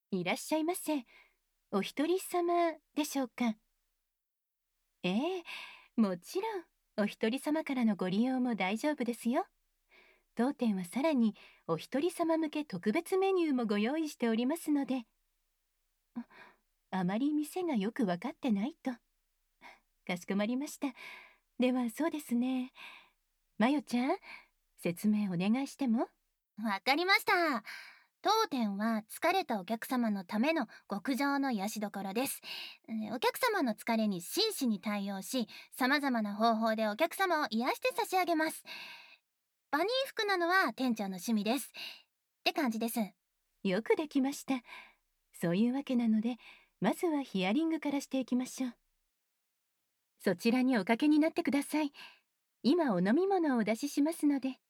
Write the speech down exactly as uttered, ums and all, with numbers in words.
いらっしゃいませ。お一人様でしょうか？ええ、もちろん、お一人様からのご利用も大丈夫ですよ。当店はさらに、お一人様向け特別メニューもご用意しておりますので。あ、あまり店がよくわかってないと。かしこまりました。ではそうですね。まよちゃん、説明お願いしても？ わかりました。当店は疲れたお客様のための極上の癒しどころです。えーお客様の疲れに真摯に対応し、様々な方法でお客様を癒して差し上げます。バニー服なのは店長の趣味です。って感じです。 よくできました。そういうわけなので、まずはヒアリングからしていきましょう。そちらにおかけになってください。今お飲み物をお出ししますので。